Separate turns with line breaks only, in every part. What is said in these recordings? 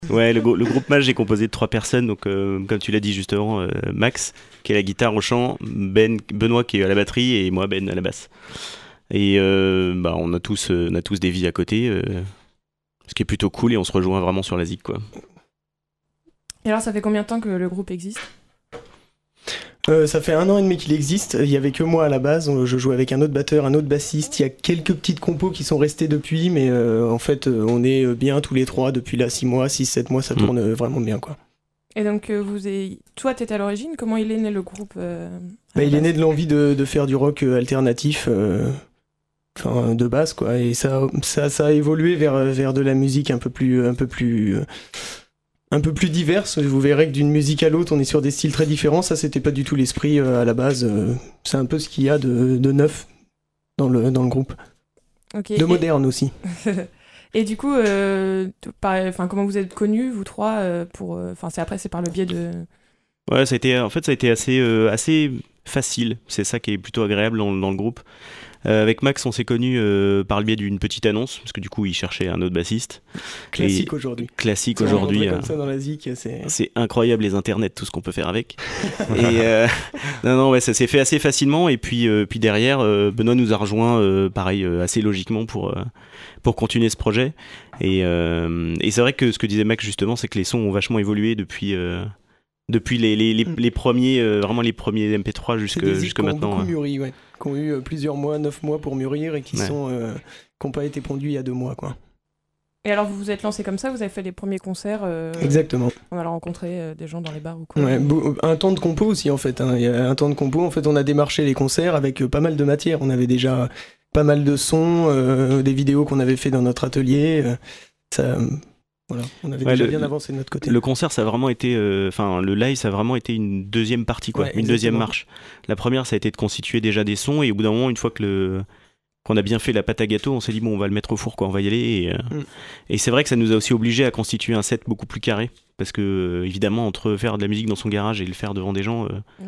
Ouais, le groupe Mage est composé de 3 personnes, donc comme tu l'as dit justement, Max qui est à la guitare au chant, Benoît qui est à la batterie et moi Ben à la basse. Et on a tous des vies à côté, ce qui est plutôt cool et on se rejoint vraiment sur la zik quoi.
Et alors ça fait combien de temps que le groupe existe ?
Ça fait 1 an et demi qu'il existe, il y avait que moi à la base, je jouais avec un autre batteur, un autre bassiste, il y a quelques petites compos qui sont restées depuis, mais en fait on est bien tous les 3 depuis là 6 mois, 6-7 mois, ça tourne vraiment bien quoi.
Et donc toi t'étais à l'origine, comment il est né le groupe
il est né de l'envie de faire du rock alternatif, de base quoi, et ça a évolué vers de la musique un peu plus diverse. Vous verrez que d'une musique à l'autre, on est sur des styles très différents. Ça, c'était pas du tout l'esprit à la base. C'est un peu ce qu'il y a de neuf dans le groupe.
Okay.
De moderne aussi.
Et du coup, comment vous êtes connus, vous trois c'est par le biais de...
Ouais, ça a été assez facile. C'est ça qui est plutôt agréable dans le groupe. Avec Max, on s'est connus par le biais d'une petite annonce, parce que du coup, il cherchait un autre bassiste.
Classique aujourd'hui.
Comme
ça dans la zik,
c'est incroyable les internets, tout ce qu'on peut faire avec. Et ça s'est fait assez facilement. Et puis derrière, Benoît nous a rejoint, assez logiquement pour continuer ce projet. Et c'est vrai que ce que disait Max justement, c'est que les sons ont vachement évolué depuis les premiers, vraiment les premiers MP3 jusque maintenant.
Beaucoup mûri, ouais. Qui ont eu plusieurs mois, 9 mois pour mûrir et qui n'ont pas été produits il y a 2 mois, quoi.
Et alors vous vous êtes lancé comme ça, vous avez fait les premiers concerts.
Exactement.
On a rencontré des gens dans les bars ou quoi.
Ouais, un temps de compo aussi en fait. Il y a un temps de compo. En fait, on a démarché les concerts avec pas mal de matière. On avait déjà pas mal de sons, des vidéos qu'on avait fait dans notre atelier. Voilà, on avait déjà bien avancé de notre côté.
Le concert, ça a vraiment été, le live, ça a vraiment été une deuxième partie, quoi, une deuxième marche. La première, ça a été de constituer déjà des sons, et au bout d'un moment, une fois qu'on a bien fait la pâte à gâteau, on s'est dit bon, on va le mettre au four, quoi, on va y aller. Et c'est vrai que ça nous a aussi obligés à constituer un set beaucoup plus carré, parce que évidemment, entre faire de la musique dans son garage et le faire devant des gens,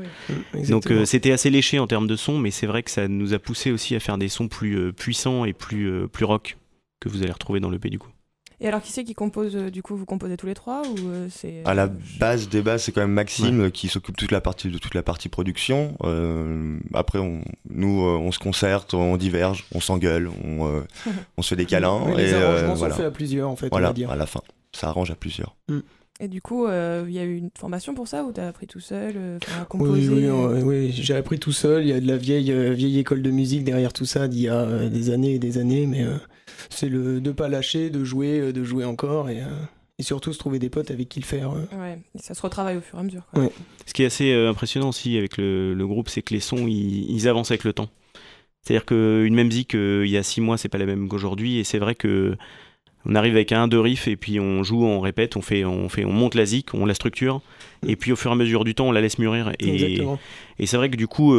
donc c'était assez léché en termes de son, mais c'est vrai que ça nous a poussé aussi à faire des sons plus puissants et plus rock que vous allez retrouver dans l'EP du coup.
Et alors, qui c'est qui compose du coup, vous composez tous les 3 ou c'est
à la base des bases, c'est quand même Maxime qui s'occupe de toute la partie production. Après, on se concerte, on diverge, on s'engueule, on se fait des câlins.
Oui, les arrangements sont faits à plusieurs, en fait,
voilà,
on va dire.
à la fin, ça arrange à plusieurs.
Et du coup, il y a eu une formation pour ça ou t'as appris tout seul à composer?
Oui, j'ai appris tout seul. Il y a de la vieille école de musique derrière tout ça d'il y a des années et des années, mais c'est de pas lâcher, de jouer encore et surtout se trouver des potes avec qui le faire.
Ouais, et ça se retravaille au fur et à mesure, quoi.
Ouais.
Ce qui est assez impressionnant aussi avec le groupe, c'est que les sons, ils avancent avec le temps. C'est-à-dire qu'une même zik, il y a 6 mois, c'est pas la même qu'aujourd'hui, et c'est vrai que on arrive avec 1-2 riffs et puis on joue, on répète, on monte la zik, on la structure et puis au fur et à mesure du temps on la laisse mûrir et c'est vrai que du coup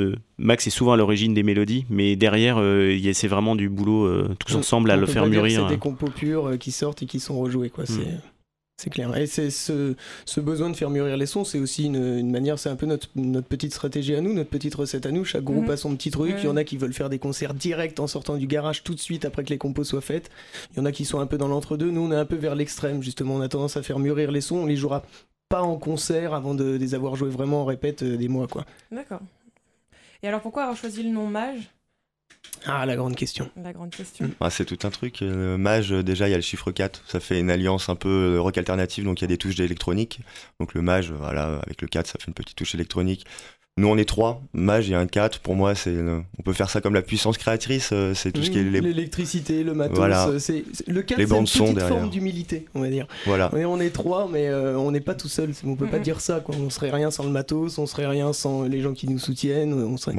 Max est souvent à l'origine des mélodies mais derrière c'est vraiment du boulot tous ensemble à le faire mûrir.
C'est des compos purs qui sortent et qui sont rejoués quoi. C'est clair. Et c'est ce besoin de faire mûrir les sons, c'est aussi une manière, c'est un peu notre petite stratégie à nous, notre petite recette à nous. Chaque groupe a son petit truc. Il y en a qui veulent faire des concerts directs en sortant du garage tout de suite après que les compos soient faites. Il y en a qui sont un peu dans l'entre-deux. Nous, on est un peu vers l'extrême, justement. On a tendance à faire mûrir les sons. On les jouera pas en concert avant de les avoir joués vraiment en répète des mois, quoi.
D'accord. Et alors, pourquoi avoir choisi le nom Mage ?
Ah, la grande question.
C'est tout un truc. Mage, déjà, il y a le chiffre 4. Ça fait une alliance un peu rock alternative, donc il y a des touches d'électronique. Donc le Mage, voilà, avec le 4, ça fait une petite touche électronique. Nous, on est 3. Mage et un 4. Pour moi, on peut faire ça comme la puissance créatrice. C'est tout ce qui est
l'électricité, le matos.
Voilà.
Le 4,
les
c'est une petite
derrière.
forme d'humilité, on va dire.
Voilà.
On est 3, mais on n'est pas tout seul. On peut pas dire ça, quoi. On serait rien sans le matos, on serait rien sans les gens qui nous soutiennent.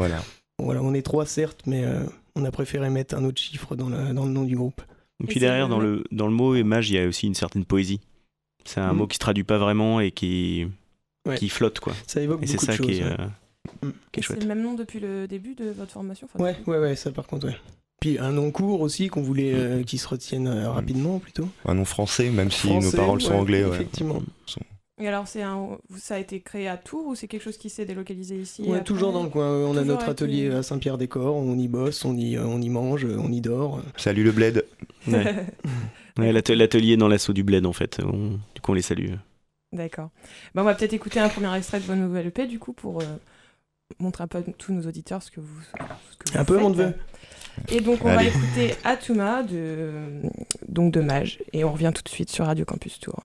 Voilà, on est 3, certes, mais on a préféré mettre un autre chiffre dans le nom du groupe.
Et puis derrière, dans le mot Mage, il y a aussi une certaine poésie. C'est un mot qui se traduit pas vraiment et qui flotte, quoi.
Ça évoque beaucoup de choses.
Et c'est ça qui est chouette.
C'est le même nom depuis le début de votre formation,
Ouais, ça par contre, ouais. Puis un nom court aussi qu'on voulait qui se retienne rapidement plutôt.
Un nom français, même si nos paroles sont anglais.
Effectivement.
Et alors, ça a été créé à Tours ou c'est quelque chose qui s'est délocalisé ici?
Ouais, toujours dans le coin. On a notre atelier
été...
à Saint-Pierre-des-Corps, on y bosse, on y mange, on y dort.
Salut le bled.
Ouais. Ouais, l'atelier dans l'assaut du bled, en fait. Du coup, on les salue.
D'accord. On va peut-être écouter un premier extrait de votre nouvelle EP, du coup, pour montrer un peu à tous nos auditeurs ce que vous
un peu
faites.
mon neveu.
Et donc, on va écouter Atuma de Mage. Et on revient tout de suite sur Radio Campus Tours.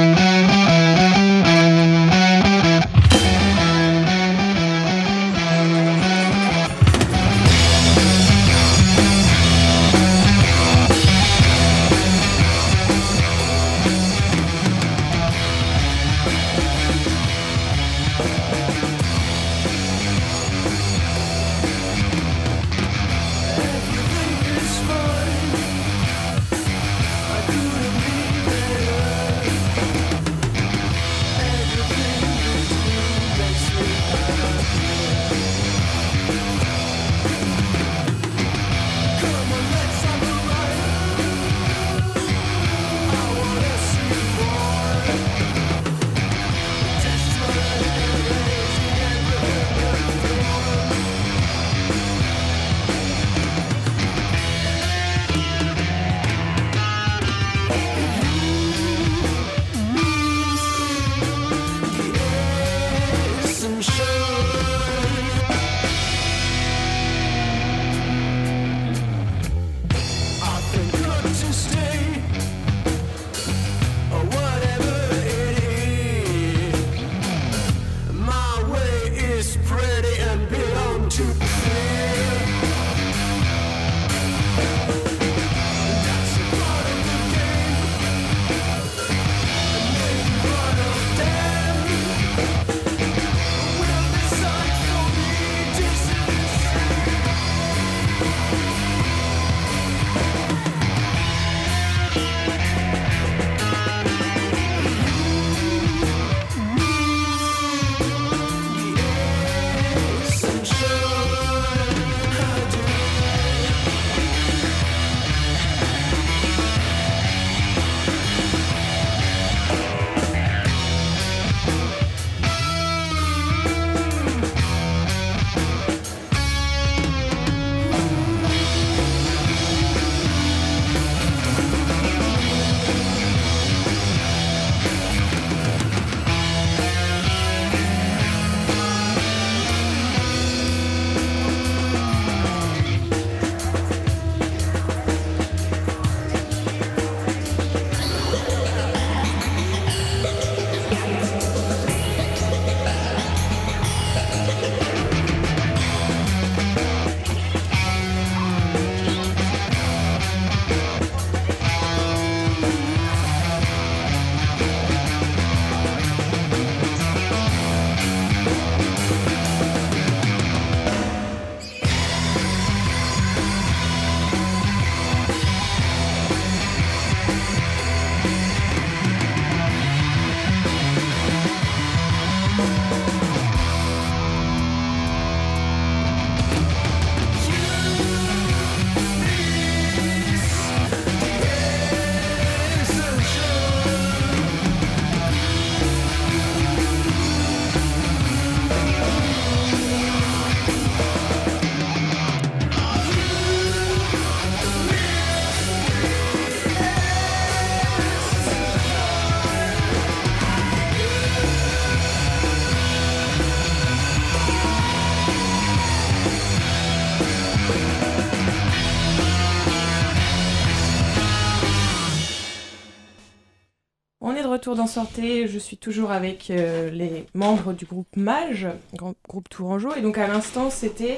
Retour dans Sortez, je suis toujours avec les membres du groupe Mage, groupe tourangeau, et donc à l'instant c'était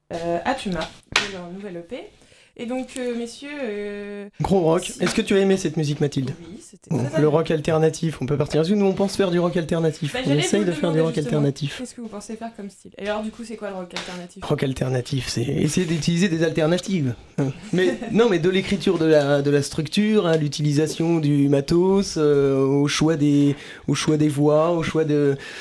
Atuma, de leur nouvelle EP. Et donc messieurs...
Gros rock, est-ce que tu as aimé cette musique Mathilde?
Oui, c'était
bon, le rock alternatif, on peut partir dessus, nous on pense faire du rock alternatif, on essaye de faire du rock alternatif.
Qu'est-ce que vous pensez faire comme style? Et alors du coup c'est quoi le rock alternatif?
Rock alternatif, c'est essayer d'utiliser des alternatives. Mais non, mais de l'écriture de la structure, à l'utilisation du matos, au choix des voix, au choix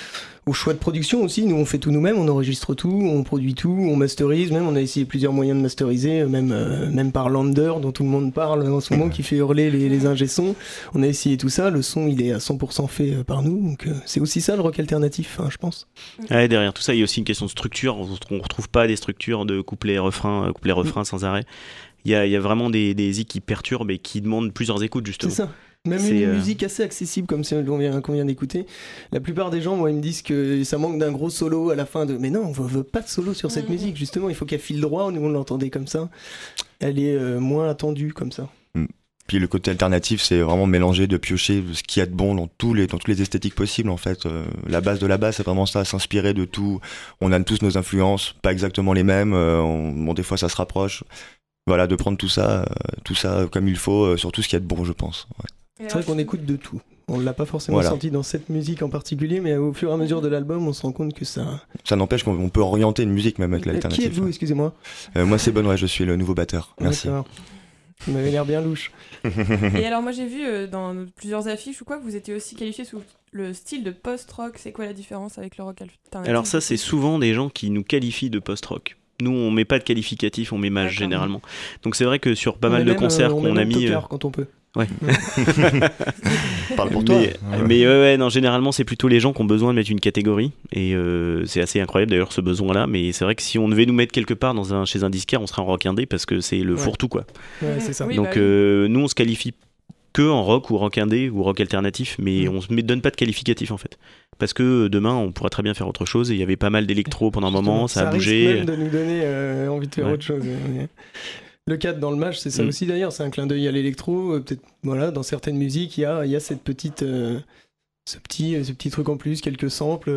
au choix de production aussi. Nous, on fait tout nous-mêmes, on enregistre tout, on produit tout, on masterise. Même, on a essayé plusieurs moyens de masteriser, même par Lander, dont tout le monde parle en ce moment, qui fait hurler les ingé-sons. On a essayé tout ça. Le son, il est à 100% fait par nous. Donc, c'est aussi ça le rock alternatif, je pense.
Ouais, derrière tout ça, il y a aussi une question de structure. On ne retrouve pas des structures de couplet-refrain sans arrêt. Il y a vraiment des zik qui perturbent et qui demandent plusieurs écoutes, justement.
C'est ça. Même une musique assez accessible comme celle qu'on vient d'écouter. La plupart des gens, moi, ils me disent que ça manque d'un gros solo à la fin. Mais non, on veut pas de solo sur cette musique. Justement, il faut qu'elle file droit. Nous, on l'entendait comme ça. Elle est moins attendue comme ça.
Puis le côté alternatif, c'est vraiment mélanger, de piocher ce qu'il y a de bon dans toutes les esthétiques possibles, en fait. La base de la base, c'est vraiment ça, s'inspirer de tout. On a tous nos influences, pas exactement les mêmes. Des fois, ça se rapproche. Voilà, de prendre tout ça comme il faut, sur tout ce qu'il y a de bon, je pense. Ouais.
C'est vrai qu'on écoute de tout. On l'a pas forcément senti dans cette musique en particulier, mais au fur et à mesure de l'album, on se rend compte que ça...
Ça n'empêche qu'on peut orienter une musique même avec l'alternative.
Qui êtes-vous, excusez-moi?
Moi, c'est Benoît, je suis le nouveau batteur. Merci.
D'accord. Vous m'avez l'air bien louche.
Et alors, moi, j'ai vu dans plusieurs affiches ou quoi que vous étiez aussi qualifié sous le style de post-rock. C'est quoi la différence avec le rock alternatif?
Alors ça, c'est souvent des gens qui nous qualifient de post-rock. Nous, on met pas de qualificatif, on met mage généralement. Donc c'est vrai que sur pas mal de concerts qu'on a mis...
quand on peut.
Ouais.
Parle pour toi.
Mais ouais, non, généralement, c'est plutôt les gens qui ont besoin de mettre une catégorie. Et c'est assez incroyable d'ailleurs ce besoin-là. Mais c'est vrai que si on devait nous mettre quelque part chez un disquaire, on serait en rock indé parce que c'est le fourre-tout, quoi.
Ouais, c'est ça.
Oui,
donc nous, on se qualifie que en rock ou rock indé ou rock alternatif, mais on ne donne pas de qualificatif en fait. Parce que demain, on pourra très bien faire autre chose. Et il y avait pas mal d'électro pendant un moment, ça a bougé.
Ça risque même de nous donner envie de faire autre chose. Le 4 dans le mage, c'est ça aussi d'ailleurs, c'est un clin d'œil à l'électro. Peut-être, voilà, dans certaines musiques, il y a cette petite, ce petit truc en plus, quelques samples,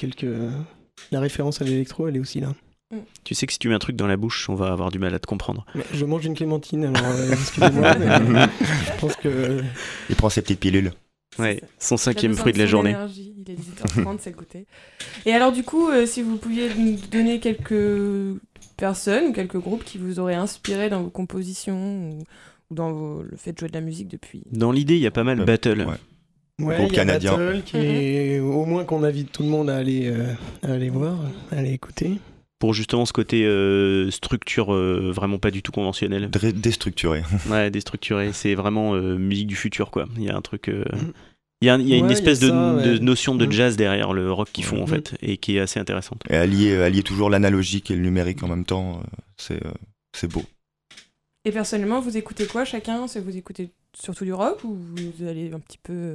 la référence à l'électro, elle est aussi là.
Tu sais que si tu mets un truc dans la bouche, on va avoir du mal à te comprendre.
Je mange une clémentine, alors excusez-moi, mais je pense que...
Il prend ses petites pilules.
Ouais, son 5e fruit de la journée.
Il est 18h30, c'est goûté. Et alors du coup, si vous pouviez nous donner quelques personnes ou quelques groupes qui vous auraient inspiré dans vos compositions ou dans le fait de jouer de la musique depuis...
Dans l'idée, il y a pas mal Battle.
Ouais, il y a canadien. Battle qui est au moins qu'on invite tout le monde à aller voir, à aller écouter.
Pour justement ce côté structure vraiment pas du tout conventionnel.
Déstructuré.
Ouais, déstructuré. C'est vraiment musique du futur, quoi. Il y a un truc... Il y a une espèce de notion de jazz derrière le rock qu'ils font en fait, et qui est assez intéressante.
Et allier toujours l'analogique et le numérique en même temps, c'est beau.
Et personnellement, vous écoutez quoi chacun? Vous écoutez surtout du rock ou vous allez un petit peu...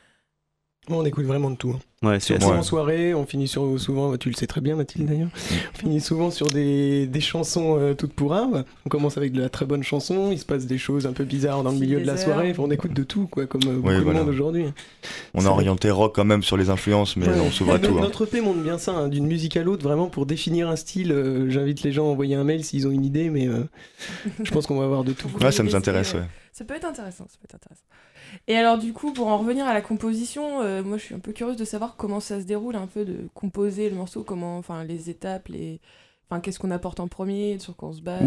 On écoute vraiment de tout.
Ouais, c'est
en soirée, on finit souvent, tu le sais très bien Mathilde d'ailleurs, on finit souvent sur des chansons toutes pourraves. On commence avec de la très bonne chanson, il se passe des choses un peu bizarres dans le milieu de la soirée, on écoute de tout, quoi, comme beaucoup de monde aujourd'hui.
On a orienté rock quand même sur les influences, mais on s'ouvre à tout.
Notre EP montre bien ça, d'une musique à l'autre, vraiment pour définir un style. J'invite les gens à envoyer un mail s'ils ont une idée, mais je pense qu'on va avoir de tout.
Ouais, ça nous intéresse,
Ça peut être intéressant. Et alors du coup, pour en revenir à la composition, moi je suis un peu curieuse de savoir comment ça se déroule, un peu de composer le morceau, les étapes, qu'est-ce qu'on apporte en premier, sur quoi on se base.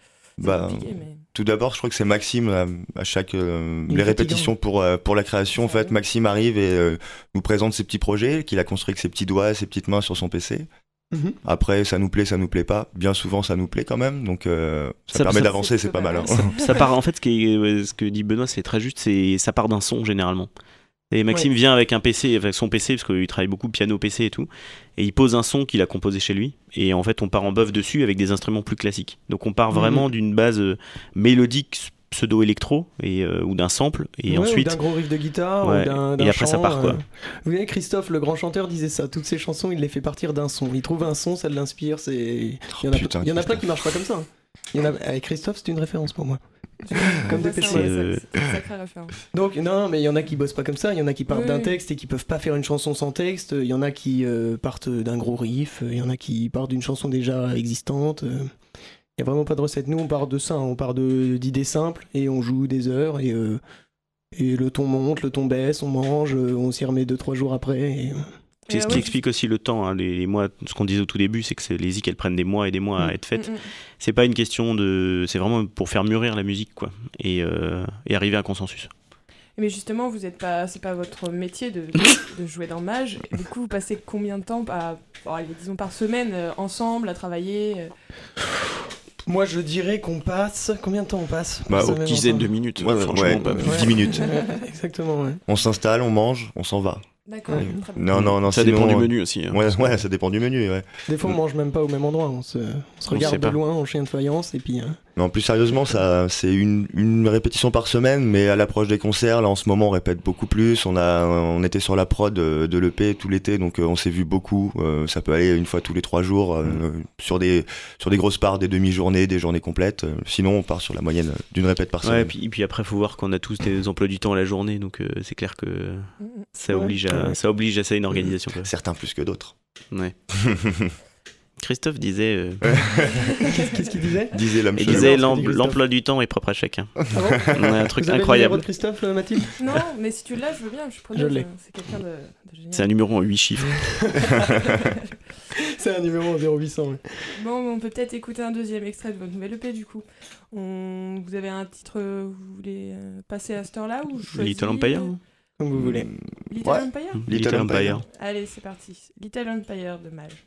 Tout d'abord, je crois que c'est Maxime à chaque les répétitions pour la création. En fait, Maxime arrive et nous présente ses petits projets qu'il a construits avec ses petits doigts, ses petites mains sur son PC. Après, ça nous plaît pas. Bien souvent, ça nous plaît quand même. Donc, ça permet d'avancer, c'est pas mal. Hein.
Ça part, en fait, ce que dit Benoît, c'est très juste. Ça part d'un son généralement. Et Maxime vient avec son PC, parce qu'il travaille beaucoup piano, PC et tout. Et il pose un son qu'il a composé chez lui. Et en fait, on part en bœuf dessus avec des instruments plus classiques. Donc, on part vraiment d'une base mélodique pseudo-électro ou d'un sample et ensuite
ou d'un gros riff de guitare ou d'un
et après
chant,
ça part quoi.
Vous voyez, Christophe le grand chanteur disait ça, toutes ses chansons il les fait partir d'un son, il trouve un son, ça l'inspire, il y en a plein qui marchent pas comme ça. Avec Christophe c'est une référence pour moi. Comme des
c'est une sacrée référence.
Donc non, mais il y en a qui bossent pas comme ça, il y en a qui partent d'un texte et qui peuvent pas faire une chanson sans texte, il y en a qui partent d'un gros riff, il y en a qui partent d'une chanson déjà existante. Il n'y a vraiment pas de recette. Nous, on part de ça, on part d'idées simples et on joue des heures et le ton monte, le ton baisse, on mange, on s'y remet 2-3 jours après.
C'est ce qui explique aussi le temps. Hein. Les mois, ce qu'on disait au tout début, c'est que les zik, elles prennent des mois et des mois à être faites. C'est pas une question de... C'est vraiment pour faire mûrir la musique, quoi, et arriver à un consensus.
Mais justement, c'est pas votre métier de jouer dans Mage. Du coup, vous passez combien de temps, disons par semaine, ensemble, à travailler
Moi, je dirais qu'on passe... Combien de temps on passe
Une dizaine de minutes, franchement, pas plus.
10 minutes.
Exactement, ouais.
On s'installe, on mange, on s'en va.
D'accord. Très bien.
Non,
ça
sinon,
dépend du menu aussi. Hein.
Ouais, ça dépend du menu, ouais.
Des fois, on mange même pas au même endroit. On se regarde de loin en chien de faïence et puis...
Non, plus sérieusement, c'est une répétition par semaine, mais à l'approche des concerts, là en ce moment on répète beaucoup plus. On était sur la prod de l'EP tout l'été, donc on s'est vu beaucoup. Ça peut aller une fois tous les 3 jours, sur des grosses parts, des demi-journées, des journées complètes. Sinon on part sur la moyenne d'une répète par semaine.
Ouais, et puis après faut voir qu'on a tous des emplois du temps à la journée, donc c'est clair que ça oblige à ça une organisation. Quoi.
Certains plus que d'autres.
Ouais. Christophe disait...
Qu'est-ce qu'il disait ?
Il disait l'emploi du temps est propre à chacun.
Ah bon ?
Un truc
Vous avez
incroyable.
Le numéro de Christophe, Mathilde ?
Non, mais si tu l'as, je veux bien, je suis preneuse.
Je l'ai.
C'est quelqu'un de génial.
C'est un numéro en 8 chiffres.
C'est un numéro en 0800. Ouais.
Bon, on peut peut-être écouter un deuxième extrait de votre nouvelle EP du coup. Vous avez un titre, vous voulez passer à cette heure-là ou
Little Empire
Comme vous voulez.
Little Empire ?
Little Empire.
Allez, c'est parti. Little Empire de Mage.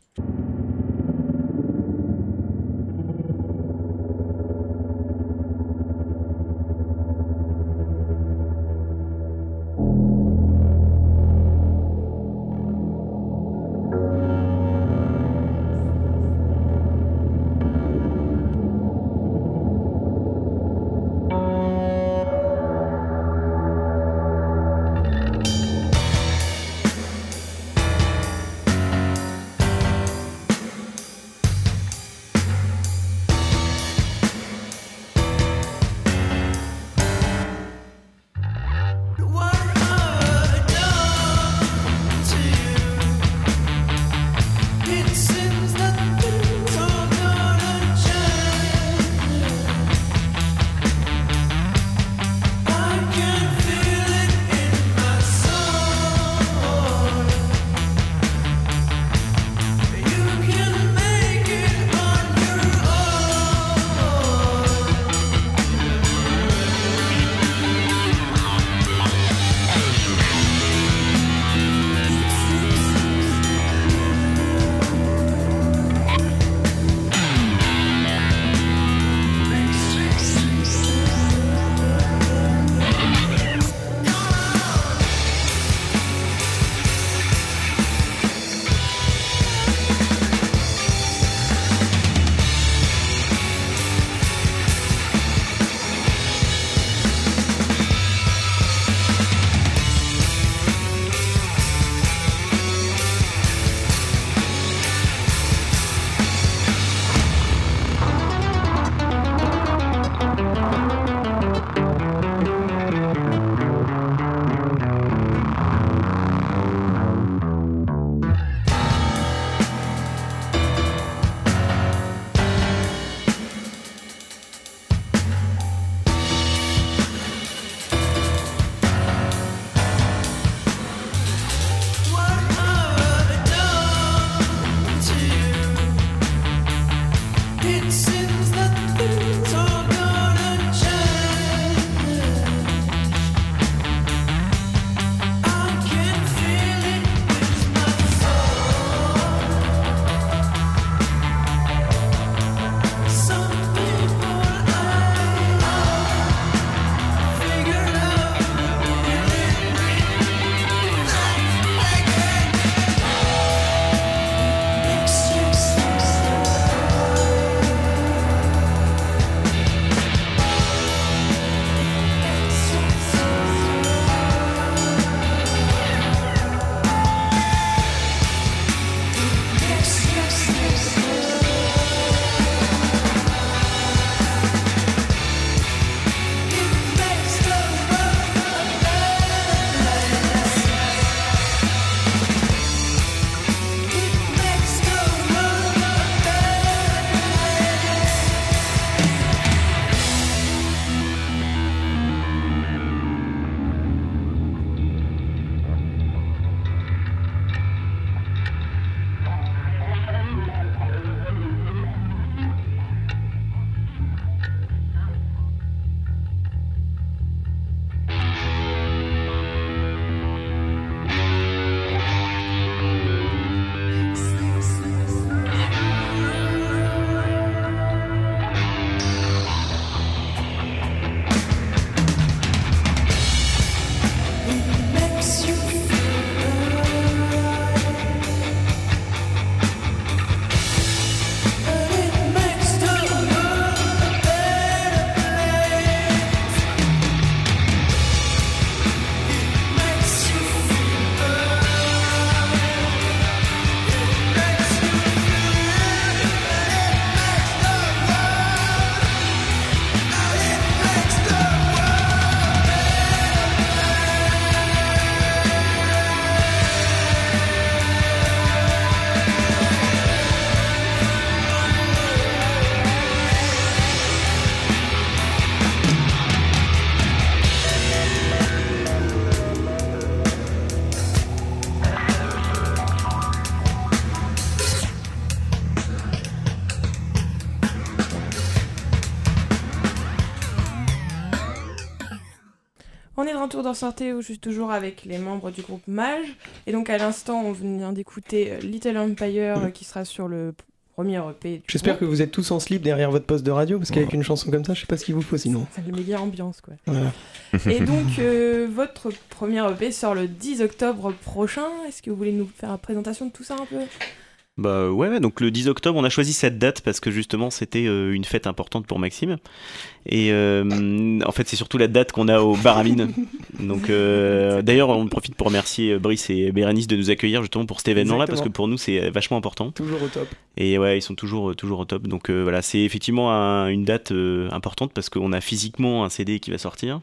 retour dans Sortez où je suis toujours avec les membres du groupe Mage. Et donc à l'instant, on vient d'écouter Little Empire qui sera sur le premier EP.
J'espère que vous êtes tous en slip derrière votre poste de radio, parce qu'avec une chanson comme ça, je sais pas ce qu'il vous faut sinon.
Ça met bien ambiance, quoi.
Voilà.
Et donc, votre premier EP sort le 10 octobre prochain. Est-ce que vous voulez nous faire la présentation de tout ça un peu ?
Bah ouais, donc le 10 octobre, on a choisi cette date parce que justement c'était une fête importante pour Maxime. Et en fait, c'est surtout la date qu'on a au bar à mine. Donc d'ailleurs, on profite pour remercier Brice et Bérénice de nous accueillir justement pour cet événement-là. Exactement. Parce que pour nous, c'est vachement important.
Toujours au top.
Et ouais, ils sont toujours au top. Donc voilà, c'est effectivement une date importante parce qu'on a physiquement un CD qui va sortir.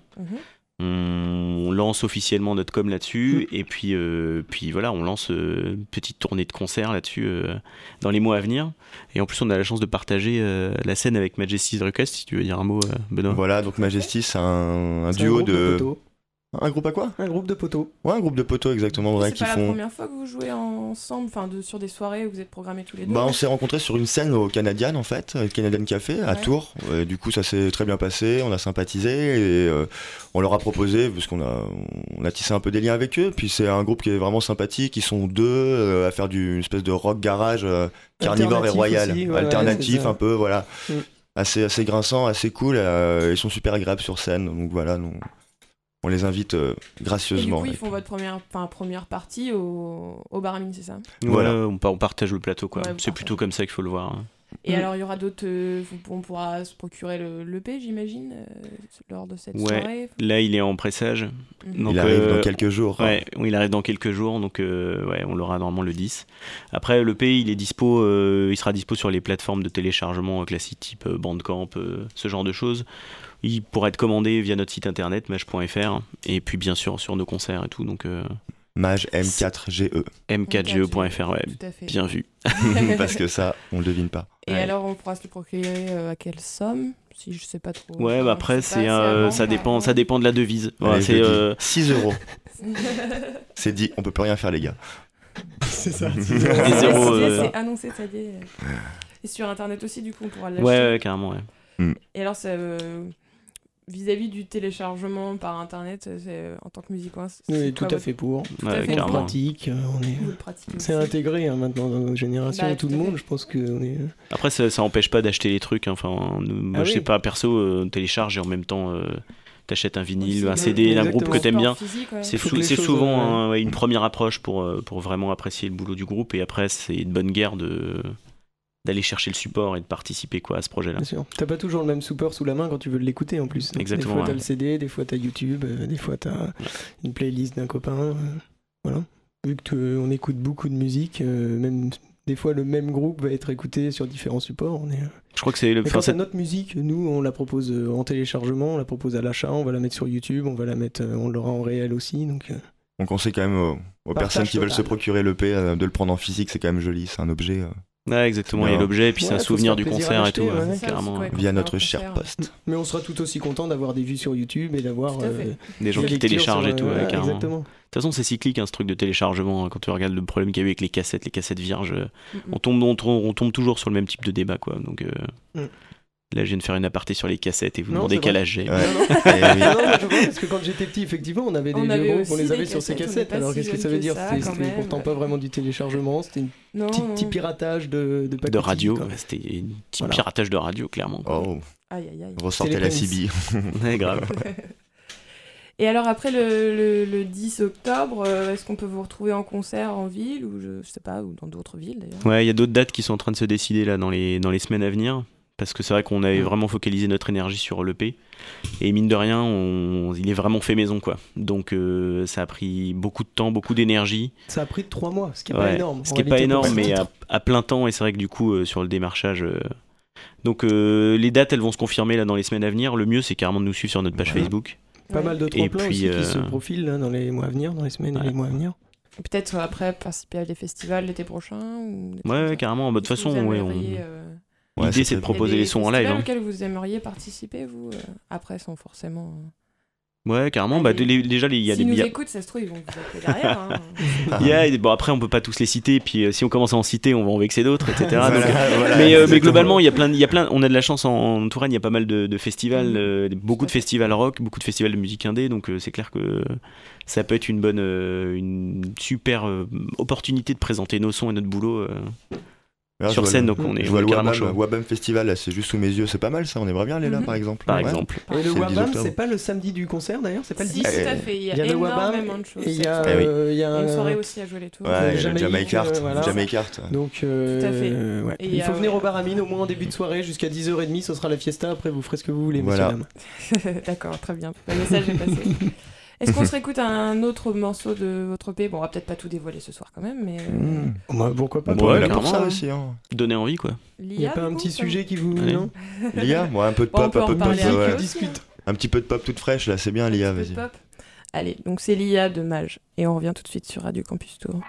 On lance officiellement notre com là-dessus et puis voilà, on lance une petite tournée de concerts là-dessus dans les mois à venir. Et en plus, on a la chance de partager la scène avec Majesty's Request, si tu veux dire un mot, Benoît.
Voilà, donc Majesty, c'est un duo de un groupe à quoi ?
Un groupe de poteaux.
Ouais, un groupe de poteaux, exactement.
Ouais, c'est pas la première fois que vous jouez ensemble, sur des soirées où vous êtes programmés tous les deux.
On s'est rencontrés sur une scène au Canadian, en fait, le Canadian Café, à Tours. Du coup, ça s'est très bien passé, on a sympathisé et on leur a proposé, parce qu'on a tissé un peu des liens avec eux. Puis c'est un groupe qui est vraiment sympathique, ils sont deux à faire une espèce de rock garage carnivore et royal, aussi, alternatif un peu, voilà. Assez grinçant, assez cool. Ils sont super agréables sur scène, donc voilà. On les invite gracieusement.
Et du coup, ils font votre première partie au bar à mine, c'est ça ?
Voilà, on partage le plateau, quoi. C'est plutôt comme ça qu'il faut le voir.
Et alors, il y aura d'autres... on pourra se procurer l'EP, j'imagine, lors de cette soirée.
Là, il est en pressage.
Donc, il arrive dans quelques jours.
Ouais, il arrive dans quelques jours, donc on l'aura normalement le 10. Après, l'EP, il sera dispo sur les plateformes de téléchargement classiques, type Bandcamp, ce genre de choses. Il pourra être commandé via notre site internet mage.fr et puis bien sûr sur nos concerts et tout, donc
Mage M4GE
M4GE.fr, ouais, bien vu.
Parce que ça on le devine pas.
Et alors on pourra se le procurer à quelle somme, si je sais pas trop.
Ouais, bah après ça dépend de la devise.
Allez, c'est 6 €. C'est dit, on peut plus rien faire les gars.
C'est ça.
C'est annoncé, ça y est. Et sur internet aussi, du coup on pourra l'acheter.
Ouais, carrément, ouais.
Et alors, vis-à-vis du téléchargement par internet, en tant que musicien,
c'est tout à fait pour.
On
pratique, c'est intégré maintenant dans nos générations, tout le monde, je pense que on est...
Après, ça empêche pas d'acheter les trucs. Enfin, moi, je sais pas, perso, on télécharge et en même temps. T'achètes un vinyle, un CD d'un groupe que t'aimes bien.
Physique, ouais.
C'est souvent une première approche pour vraiment apprécier le boulot du groupe, et après c'est une bonne guerre d'aller chercher le support et de participer à ce projet-là.
Bien sûr. T'as pas toujours le même support sous la main quand tu veux l'écouter en plus.
Exactement.
Des fois t'as le CD, des fois t'as YouTube, des fois t'as une playlist d'un copain. Voilà. Vu qu'on écoute beaucoup de musique, même des fois le même groupe va être écouté sur différents supports.
Je crois que c'est
notre musique, nous on la propose en téléchargement, on la propose à l'achat, on va la mettre sur YouTube, on l'aura en réel aussi. Donc
on conseille quand même aux personnes qui veulent se procurer l'EP de le prendre en physique, c'est quand même joli, c'est un objet.
Ouais, exactement, il y a l'objet, et puis c'est un souvenir du concert et tout, carrément.
Via notre cher poste.
Mais on sera tout aussi content d'avoir des vues sur YouTube et d'avoir
des gens qui téléchargent et tout, carrément.
Exactement.
De toute façon, c'est cyclique, ce truc de téléchargement. Quand tu regardes le problème qu'il y a eu avec les cassettes vierges, on tombe toujours sur le même type de débat, quoi. Donc là, je viens de faire une aparté sur les cassettes et vous demandez quel âge j'ai.
Non, parce que quand j'étais petit, effectivement, on avait des vieux groupes, on les avait sur ces cassettes. Alors qu'est-ce que ça veut dire ? C'était pourtant pas vraiment du téléchargement, c'était un petit piratage de paquets.
De radio, c'était un petit piratage de radio, clairement.
Oh,
aïe, aïe, aïe.
Ressortez la CB.
Ouais, grave.
Et alors après le 10 octobre, est-ce qu'on peut vous retrouver en concert en ville ou je sais pas, ou dans d'autres villes d'ailleurs ?
Ouais, il y a d'autres dates qui sont en train de se décider là dans les semaines à venir. Parce que c'est vrai qu'on avait vraiment focalisé notre énergie sur l'EP. Et mine de rien, il est vraiment fait maison, quoi. Donc ça a pris beaucoup de temps, beaucoup d'énergie.
Ça a pris 3 mois, ce qui est pas énorme.
Ce qui est pas énorme, mais à plein temps. Et c'est vrai que du coup, sur le démarchage... Donc les dates, elles vont se confirmer là dans les semaines à venir. Le mieux, c'est carrément de nous suivre sur notre page Facebook.
Pas mal d'autres plans aussi qui se profilent là, dans les mois à venir, dans les semaines et les mois à venir.
Peut-être après participer à des festivals l'été prochain ou
carrément. De toute façon, l'idée, c'est de proposer les sons en live.
Auxquels vous aimeriez participer, vous, après, sans forcément...
Ouais, carrément. Bah, déjà, il y a
S'ils
des
nous écoutent, ça se trouve, ils vont vous appeler derrière. Hein.
Bon, après, on peut pas tous les citer, puis si on commence à en citer, on va en vexer d'autres, etc.
Voilà,
mais globalement, il y a plein. On a de la chance en Touraine, il y a pas mal de festivals, beaucoup de festivals rock, beaucoup de festivals de musique indé, donc c'est clair que ça peut être une super opportunité de présenter nos sons et notre boulot. Sur scène, donc on est carrément chaud.
Wabam Festival, là, c'est juste sous mes yeux, c'est pas mal ça, on aimerait bien aller là par exemple.
Par exemple.
Et le Wabam, c'est pas le samedi du concert d'ailleurs, c'est pas le 10.
Si, tout à fait, il y a
le Wabam,
énormément de choses.
Et il y a
une soirée aussi à jouer les tours.
Ouais, Jamaica Art.
Donc,
tout à fait.
Ouais. Il faut venir au bar Amine au moins en début de soirée, jusqu'à 10h30, ce sera la fiesta, après vous ferez ce que vous voulez,
voilà.
Monsieur.
D'accord, très bien, le message est passé. Est-ce qu'on se réécoute un autre morceau de votre EP? Bon, on va peut-être pas tout dévoiler ce soir quand même, mais...
Pourquoi pas?
On est là pour ça aussi. Hein.
Donner envie, quoi.
Il n'y a pas un petit sujet qui vous... Non
Lia, moi, un peu de pop, un peu de pop.
Discute.
Un petit peu de pop toute fraîche, là, c'est bien, Lia, vas-y.
Allez, donc c'est Lia de Mage, et on revient tout de suite sur Radio Campus Tour.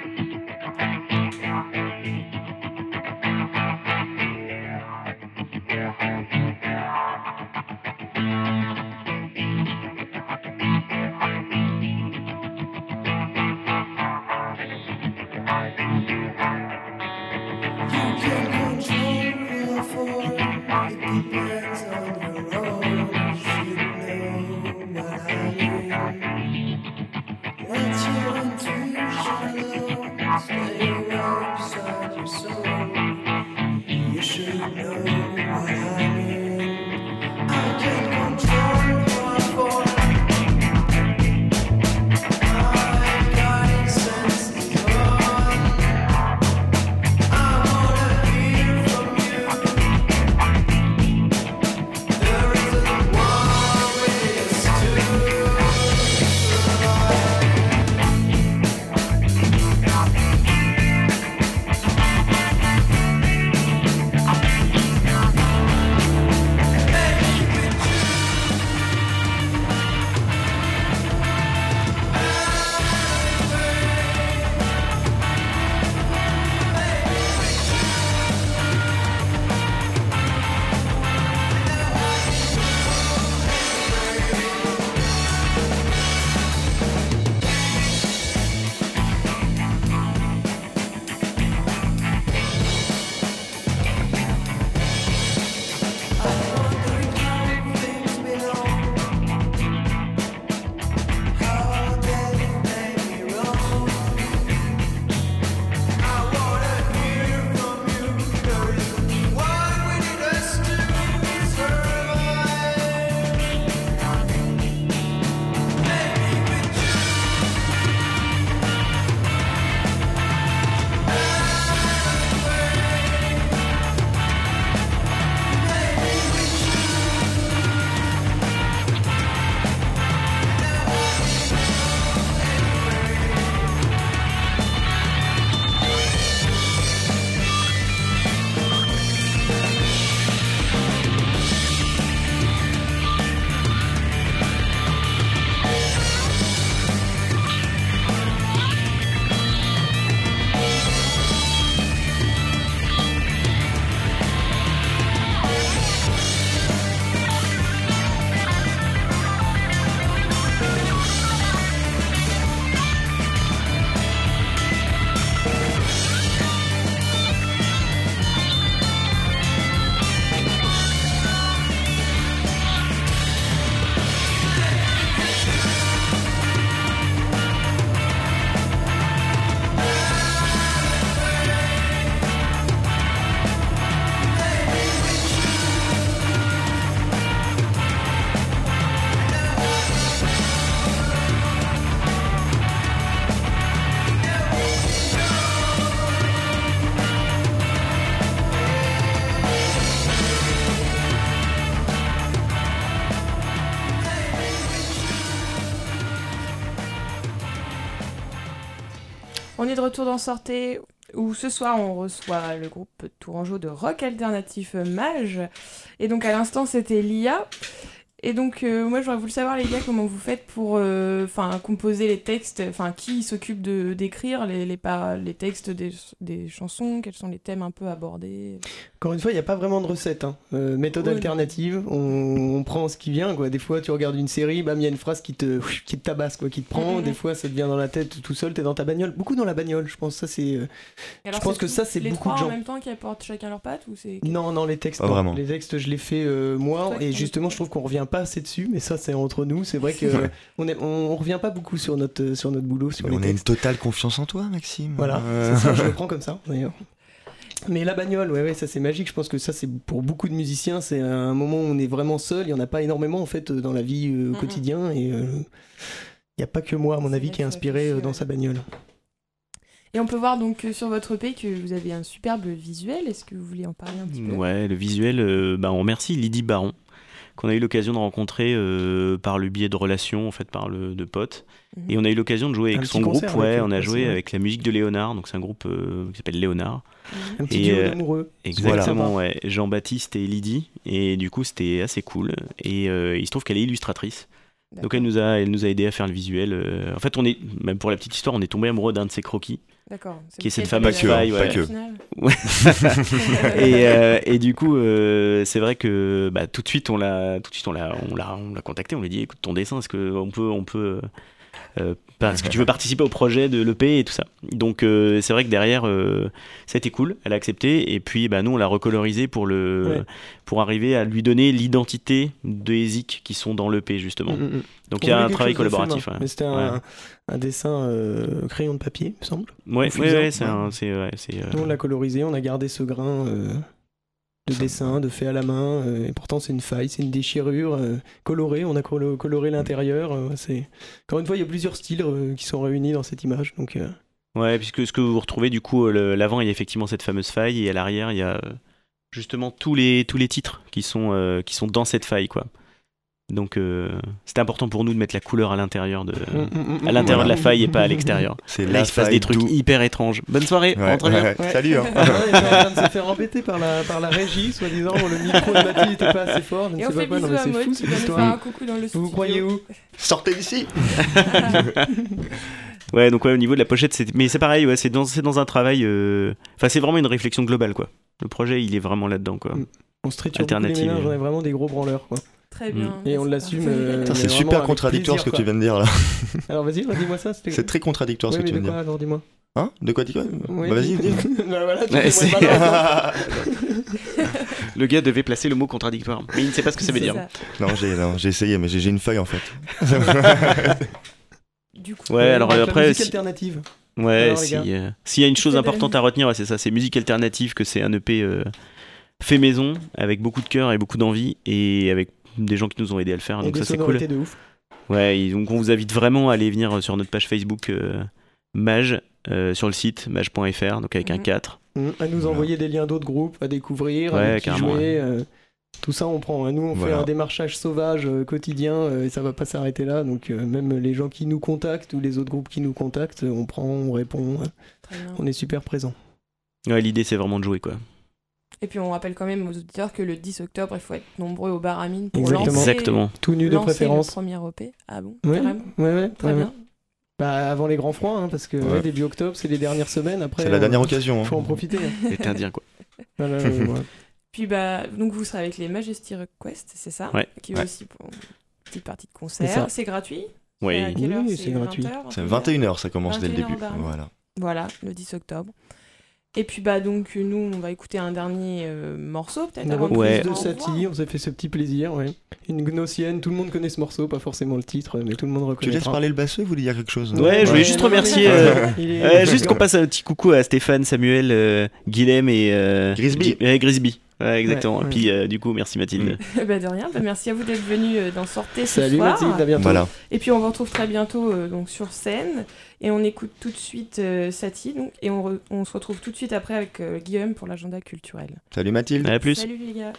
On est de retour dans Sortez, où ce soir on reçoit le groupe tourangeau de rock alternatif Mage. Et donc à l'instant c'était Lia. Et donc, moi, j'aurais voulu savoir, les gars, comment vous faites pour composer les textes, qui s'occupe d'écrire les textes des chansons, quels sont les thèmes un peu abordés.
Encore une fois, il n'y a pas vraiment de recette. Méthode alternative, on prend ce qui vient, quoi. Des fois, tu regardes une série, il y a une phrase qui te tabasse, quoi, qui te prend. Des fois, ça te vient dans la tête tout seul, t'es dans ta bagnole. Beaucoup dans la bagnole, je pense. Ça, c'est. Je pense que ça, c'est beaucoup de gens.
Les trois en même temps qui apportent chacun leur patte ou c'est...
Non, les textes.
Pas vraiment.
Les textes, je les fais moi. Et justement, je trouve qu'on revient pas assez dessus. Mais ça, c'est entre nous. C'est vrai que on revient pas beaucoup sur notre boulot.
On a une totale confiance en toi, Maxime.
Voilà, c'est ça, je le prends comme ça, d'ailleurs. Mais la bagnole, ouais, ça c'est magique. Je pense que ça, c'est pour beaucoup de musiciens, c'est un moment où on est vraiment seul. Il n'y en a pas énormément en fait dans la vie au quotidien. Et il n'y a pas que moi, à mon avis, qui est inspiré dans sa bagnole.
Et on peut voir donc sur votre EP que vous avez un superbe visuel. Est-ce que vous voulez en parler un petit peu ?
Ouais, le visuel, on remercie Lydie Baron, qu'on a eu l'occasion de rencontrer par le biais de relations, en fait, de potes. Et on a eu l'occasion de jouer avec son groupe. Ouais, on a joué avec la musique de Léonard, donc c'est un groupe qui s'appelle Léonard.
Un petit duo d'amoureux.
Exactement, voilà. Ouais. Jean-Baptiste et Lydie. Et du coup, c'était assez cool. Et il se trouve qu'elle est illustratrice. D'accord. Donc elle nous a aidé à faire le visuel. En fait, même pour la petite histoire, on est tombé amoureux d'un de ses croquis.
D'accord.
Qui est cette fameuse faille.
Pas que.
Et du coup, c'est vrai que tout de suite on l'a contacté. On lui a dit, écoute, ton dessin, est-ce que est-ce que tu veux participer au projet de l'EP et tout ça. Donc c'est vrai que derrière, ça a été cool. Elle a accepté. Et puis nous, on l'a recolorisé pour arriver à lui donner l'identité des zik qui sont dans l'EP justement. Donc il y a un travail collaboratif.
Mais c'était un dessin crayon de papier, il me semble.
Ouais,
Nous, on l'a colorisé, on a gardé ce grain de dessin, de fait à la main, et pourtant c'est une faille, c'est une déchirure colorée, on a coloré l'intérieur. Encore une fois, il y a plusieurs styles qui sont réunis dans cette image. Donc,
ouais, puisque ce que vous retrouvez, du coup, l'avant, il y a effectivement cette fameuse faille, et à l'arrière, il y a justement tous les titres qui sont dans cette faille, quoi. Donc c'était important pour nous de mettre la couleur à l'intérieur de de la faille et pas à l'extérieur. Là il se passe des trucs hyper étranges. Bonne soirée, rentre bien.
Salut.
Il est en train de se faire embêter par la régie, soi-disant le micro de Mathilde n'était pas assez fort.
Et on fait bisous à Maud qui va nous faire un coucou dans le studio.
Vous croyez où?
Sortez d'ici.
Ouais, donc au niveau de la pochette, mais c'est pareil, c'est dans un travail. C'est vraiment une réflexion globale, quoi. Le projet, il est vraiment là-dedans, quoi.
On se triture beaucoup les ménages, on est vraiment des gros branleurs, quoi.
Très bien.
Et on l'assume.
C'est super contradictoire ce que tu viens de dire là.
Alors vas-y, dis-moi ça.
C'est très contradictoire ce que tu viens de dire.
Alors dis-moi.
Hein? De quoi dis-quoi? Vas-y, dis.
Le gars devait placer le mot contradictoire, mais il ne sait pas ce que ça veut dire.
Non, j'ai essayé, mais j'ai une feuille en fait.
Du coup,
ouais, alors après.
Musique alternative.
Ouais, s'il y a une chose importante à retenir, c'est ça, c'est musique alternative, que c'est un EP fait maison, avec beaucoup de cœur et beaucoup d'envie, et avec des gens qui nous ont aidés à le faire, donc ça c'est cool.
De ouf.
Ouais, donc on vous invite vraiment à aller venir sur notre page Facebook Mage, sur le site mage.fr, donc avec un 4.
À nous envoyer des liens d'autres groupes à découvrir, à qui jouer. Tout ça on prend. Nous on fait un démarchage sauvage quotidien et ça va pas s'arrêter là. Donc même les gens qui nous contactent ou les autres groupes qui nous contactent, on prend, on répond. On est super présents.
Ouais, l'idée c'est vraiment de jouer, quoi.
Et puis on rappelle quand même aux auditeurs que le 10 octobre, il faut être nombreux au bar à mine pour
Exactement.
Tout nu de préférence.
Le premier EP. Ah bon,
carrément. Ouais,
très bien.
Avant les grands froids, parce que début octobre, c'est les dernières semaines. Après,
c'est la dernière occasion.
Faut en profiter.
C'était indien, quoi.
Voilà,
Puis donc vous serez avec les Majesty Request, c'est ça?
Ouais.
Qui est aussi pour une petite partie de concert. C'est gratuit?
Oui,
c'est gratuit.
C'est 21h, ça commence dès le début.
Voilà, le 10 octobre. Et puis donc nous on va écouter un dernier morceau peut-être avant
de Satie, on s'est fait ce petit plaisir, une gnossienne, tout le monde connaît ce morceau, pas forcément le titre, mais tout le monde reconnaît.
Tu laisses parler le basseux, vous voulez dire quelque chose?
Ouais, je voulais juste remercier juste qu'on passe un petit coucou à Stéphane, Samuel, Guilhem et Grisby. Ouais, exactement. Et puis du coup, merci Mathilde.
De rien, merci à vous d'être venus dans Sortez ce
Salut
soir.
Mathilde, à bientôt.
Voilà.
Et puis on vous retrouve très bientôt donc sur scène et on écoute tout de suite Satie et on se retrouve tout de suite après avec Guillaume pour l'agenda culturel.
Salut Mathilde.
À plus.
Salut les gars.